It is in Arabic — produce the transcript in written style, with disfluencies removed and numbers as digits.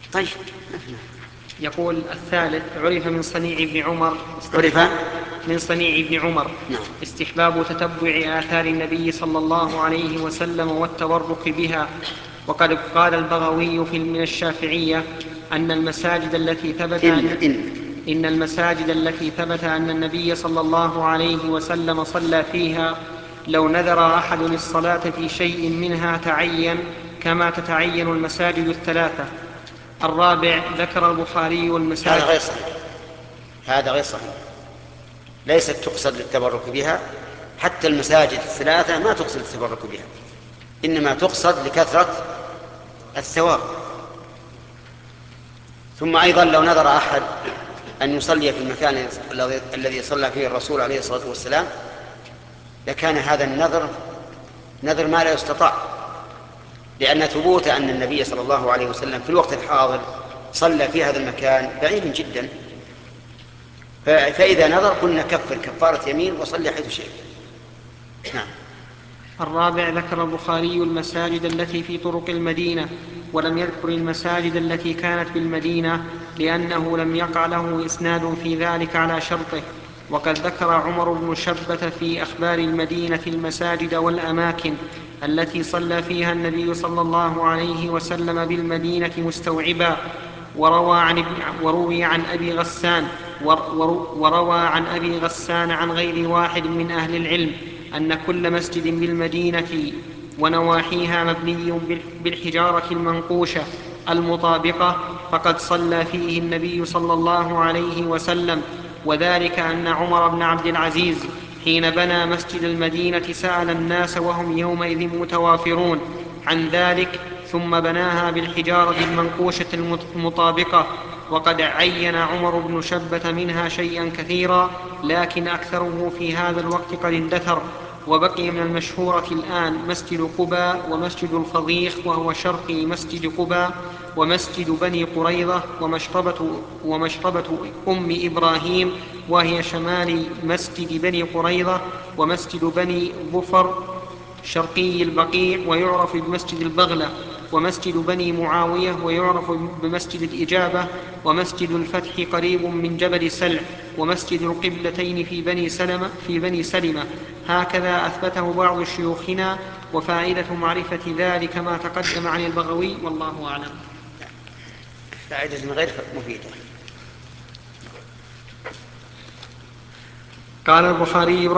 طيب. يقول الثالث: عرف من صنيع ابن عمر نعم. استحباب تتبع آثار النبي صلى الله عليه وسلم والتبرك بها. وقد قال البغوي من الشافعية إن المساجد التي ثبت أن النبي صلى الله عليه وسلم صلى فيها لو نذر أحد الصلاة في شيء منها تعين كما تتعين المساجد الثلاثة. الرابع: ذكر البخاري المساجد. هذا غير صحيح. ليست تقصد للتبرك بها، حتى المساجد الثلاثة ما تقصد للتبرك بها، إنما تقصد لكثرة الثواب. ثم أيضا لو نذر أحد أن يصلي في المكان الذي صلى فيه الرسول عليه الصلاة والسلام لكان هذا نذر ما لا يستطاع، لأن ثبوت أن النبي صلى الله عليه وسلم في الوقت الحاضر صلى في هذا المكان بعيد جدا. فإذا نذر قلنا كفارة يمين وصلي حيث شئت. نعم. الرابع: ذكر البخاري المساجد التي في طرق المدينة، ولم يذكر المساجد التي كانت بالمدينة لأنه لم يقع له إسناد في ذلك على شرطه. وقد ذكر عمر بن شبة في أخبار المدينة المساجد والأماكن التي صلى فيها النبي صلى الله عليه وسلم بالمدينة مستوعبا. وروى عن أبي غسان عن غير واحد من أهل العلم أن كل مسجد بالمدينة ونواحيها مبني بالحجارة المنقوشة المطابقة فقد صلى فيه النبي صلى الله عليه وسلم. وذلك أن عمر بن عبد العزيز حين بنى مسجد المدينة سأل الناس وهم يومئذ متوافرون عن ذلك، ثم بناها بالحجارة المنقوشة المطابقة. وقد عين عمر بن شبة منها شيئا كثيرا، لكن أكثره في هذا الوقت قد اندثر. وبقي من المشهورة الآن مسجد قباء ومسجد الفضيخ وهو شرقي مسجد قباء، ومسجد بني قريظة، ومشربة أم إبراهيم وهي شمال مسجد بني قريظة، ومسجد بني ظفر شرقي البقيع ويعرف بمسجد البغلة، ومسجد بني معاوية ويعرف بمسجد الإجابة، ومسجد الفتح قريب من جبل سلع، ومسجد القبلتين في بني سلمة. هكذا أثبته بعض شيوخنا، وفائدة معرفة ذلك ما تقدم عن البغوي، والله أعلم. فائدة غير مفيدة. قال البخاري